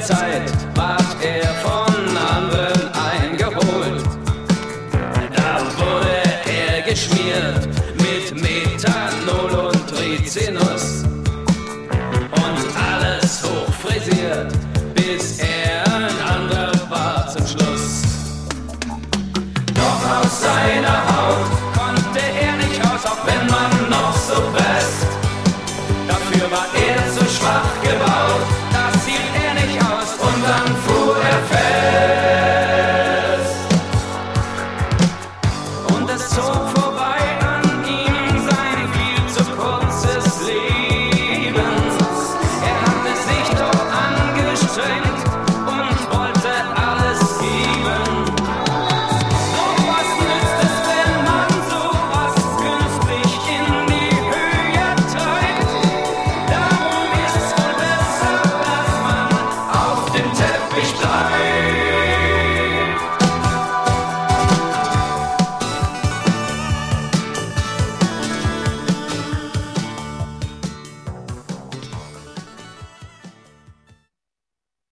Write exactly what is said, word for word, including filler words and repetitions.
Zeit ward er von anderen eingeholt. Da wurde er geschmiert mit Methanol und Rizinus und alles hochfrisiert, bis er ein anderer war zum Schluss. Doch aus seiner Haut konnte er nicht raus, auch wenn man noch so presst. Dafür war er zu schwach gebaut, das hielt er nicht aus und dann fuhr er fest. Und es zog vorbei an ihm sein viel zu kurzes Leben. Er hatte sich doch angestrengt,